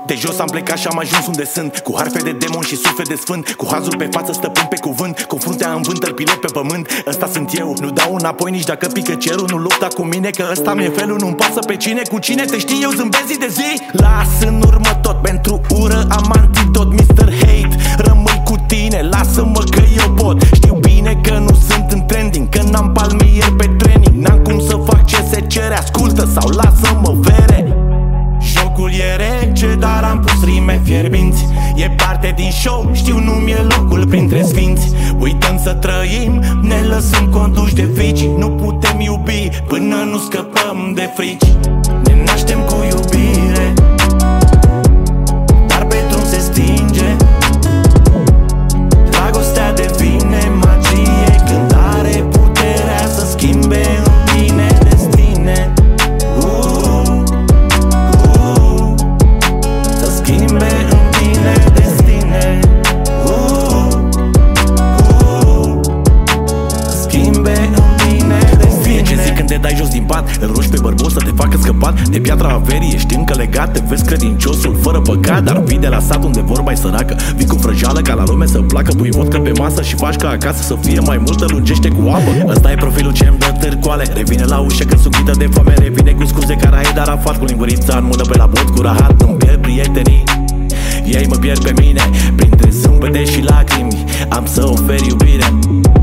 De jos am plecat și am ajuns unde sunt, cu harfe de demon și suflet de sfânt, cu hazul pe față, stăpân pe cuvânt, cu fruntea în vânt, pilot pe pământ. Ăsta sunt eu, nu dau înapoi nici dacă pică cerul. Nu lupta cu mine, că ăsta mi-e felul. Nu-mi pasă pe cine, cu cine te știi, eu zâmbesc zi de zi. Las în urmă tot, pentru ură am antidot. Mr. Hate, rămâi cu tine, lasă-mă că eu pot. Știu bine că nu sunt în trending, că n-am palmieri pe training. N-am cum să fac ce se cere, ascultă sau lasă-mă vere. Jocul e rece, dar am pus rime fierbinți. E parte din show, știu nu-mi e locul printre sfinți. Uităm să trăim, ne lăsăm conduși de frici. Nu putem iubi până nu scăpăm de frici. Ne naștem cu iubire, dar pe drum se stinge. Dragostea devine magie când are puterea să schimbe în mine destine. Schimbe în tine destine. Schimbe în tine destine. Fie ce zic când te dai jos din pat, îl rogi pe bărbos să te facă scăpat de piatra averii, ești încă legat. Te vezi credinciosul fără păcat, dar vii de la sat unde vorba e săracă. Vii cu vrăjeală ca la lume să placă. Pui vodcă pe masă și faci ca acasă să fie mai multă, lungește cu apă. Ăsta e profilul ce-mi dă târcoale. Revine la ușă când sunt ghită de foame. Revine cu scuze care ai, dar afar cu lingurița în mână pe la bot cu rahat. Îmi pierd prietenii, ei mă pierd pe mine. Printre zâmbete și lacrimi am să ofer iubire.